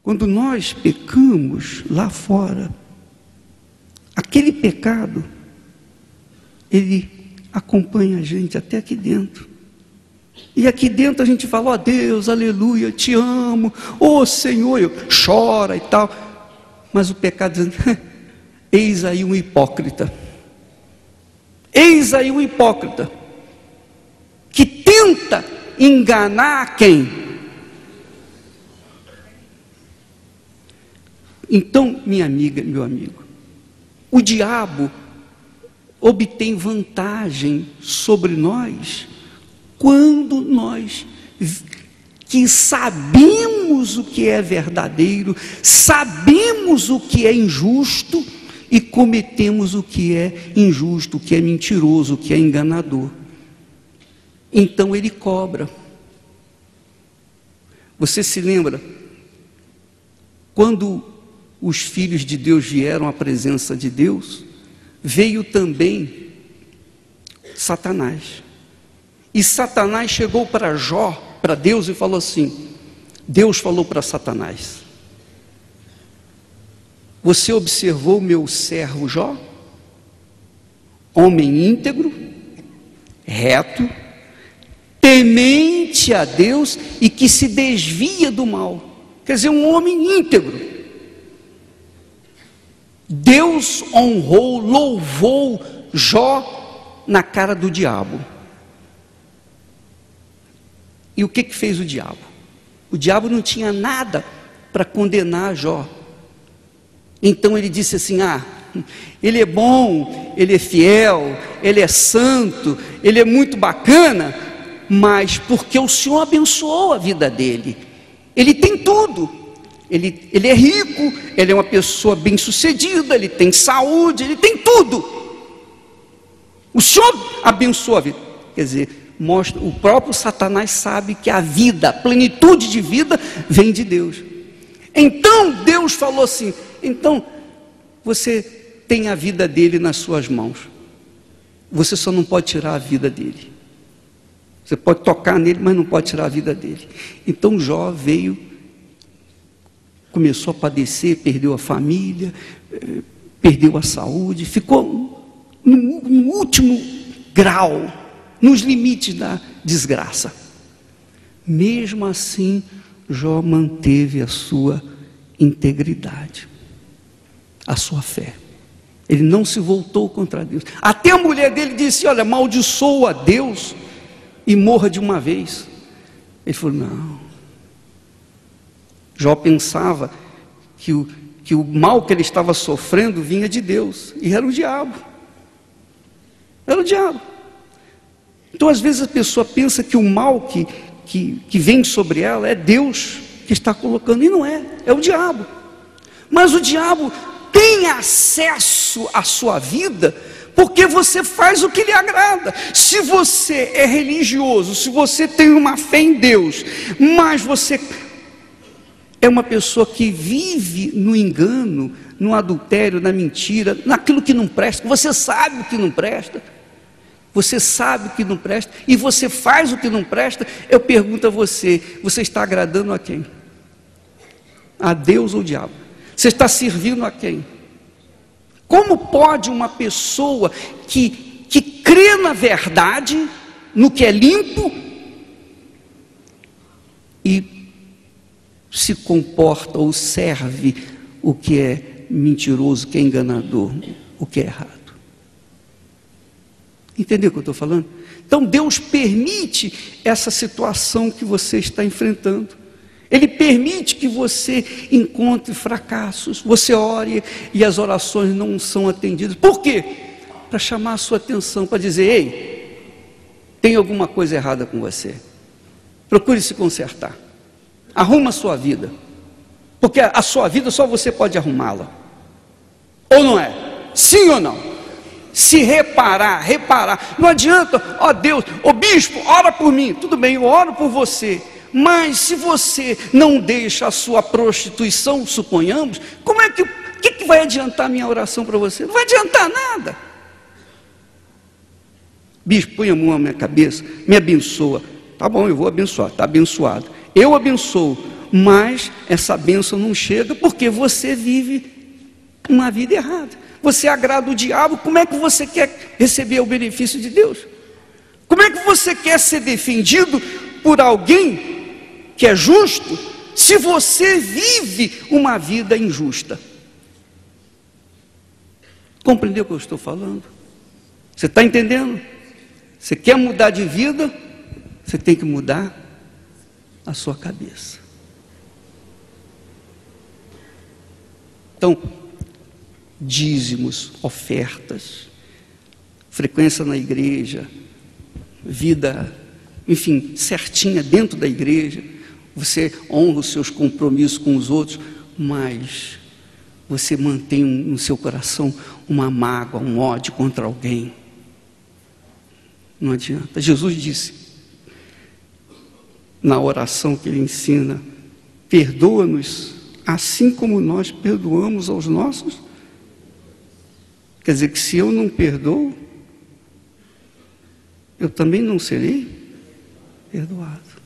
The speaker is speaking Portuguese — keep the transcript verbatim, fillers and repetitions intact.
Quando nós pecamos lá fora, aquele pecado, ele acompanha a gente até aqui dentro. E aqui dentro a gente fala, ó Deus, aleluia, te amo, ó Senhor, eu chora e tal. Mas o pecado diz, eis aí um hipócrita. Eis aí um hipócrita que tenta enganar quem? Então, minha amiga, meu amigo, o diabo obtém vantagem sobre nós quando nós que sabemos o que é verdadeiro, sabemos o que é injusto e cometemos o que é injusto, o que é mentiroso, o que é enganador. Então ele cobra. Você se lembra quando os filhos de Deus vieram à presença de Deus, veio também Satanás. E Satanás chegou para Jó, para Deus, e falou assim, Deus falou para Satanás, você observou meu servo Jó? Homem íntegro, reto, temente a Deus e que se desvia do mal. Quer dizer, um homem íntegro. Deus honrou, louvou Jó na cara do diabo. E o que que fez o diabo? O diabo não tinha nada para condenar Jó. Então ele disse assim, ah, ele é bom, ele é fiel, ele é santo, ele é muito bacana, mas porque o Senhor abençoou a vida dele. Ele tem tudo, ele, ele é rico, ele é uma pessoa bem sucedida, ele tem saúde, ele tem tudo. O Senhor abençoou a vida. Quer dizer, mostra, o próprio Satanás sabe que a vida, a plenitude de vida vem de Deus. Então Deus falou assim, então você tem a vida dele nas suas mãos, você só não pode tirar a vida dele. Você pode tocar nele, mas não pode tirar a vida dele. Então Jó veio, começou a padecer, perdeu a família, perdeu a saúde, ficou no, no último grau, nos limites da desgraça. Mesmo assim, Jó manteve a sua integridade, a sua fé. Ele não se voltou contra Deus. Até a mulher dele disse, olha, amaldiçoa a Deus e morra de uma vez. Ele falou, não. Jó pensava que o, que o mal que ele estava sofrendo vinha de Deus, e era o diabo. Era o diabo. Então às vezes a pessoa pensa que o mal que, que, que vem sobre ela é Deus que está colocando, e não é, é o diabo. Mas o diabo tem acesso à sua vida porque você faz o que lhe agrada. Se você é religioso, se você tem uma fé em Deus, mas você é uma pessoa que vive no engano, no adultério, na mentira, naquilo que não presta, você sabe o que não presta, você sabe o que não presta, e você faz o que não presta, eu pergunto a você, você está agradando a quem? A Deus ou ao diabo? Você está servindo a quem? Como pode uma pessoa que, que crê na verdade, no que é limpo, e se comporta ou serve o que é mentiroso, o que é enganador, o que é errado? Entendeu o que eu estou falando? Então Deus permite essa situação que você está enfrentando. Ele permite que você encontre fracassos, você ore e as orações não são atendidas. Por quê? Para chamar a sua atenção, para dizer, ei, tem alguma coisa errada com você. Procure se consertar. Arruma a sua vida. Porque a sua vida só você pode arrumá-la. Ou não é? Sim ou não? Se reparar, reparar. Não adianta, ó Deus, ó bispo, ora por mim. Tudo bem, eu oro por você. Mas se você não deixa a sua prostituição, suponhamos, como é que, que, que vai adiantar a minha oração para você? Não vai adiantar nada. Bispo, põe a mão na minha cabeça, me abençoa. Tá bom, eu vou abençoar, está abençoado. Eu abençoo, mas essa bênção não chega porque você vive uma vida errada. Você agrada o diabo. Como é que você quer receber o benefício de Deus? Como é que você quer ser defendido por alguém que é justo, se você vive uma vida injusta? Compreendeu o que eu estou falando? Você está entendendo? Você quer mudar de vida? Você tem que mudar a sua cabeça. Então, dízimos, ofertas, frequência na igreja, vida, enfim, certinha dentro da igreja, você honra os seus compromissos com os outros, mas você mantém no seu coração uma mágoa, um ódio contra alguém. Não adianta. Jesus disse, na oração que ele ensina, perdoa-nos assim como nós perdoamos aos nossos. Quer dizer que se eu não perdoo, eu também não serei perdoado.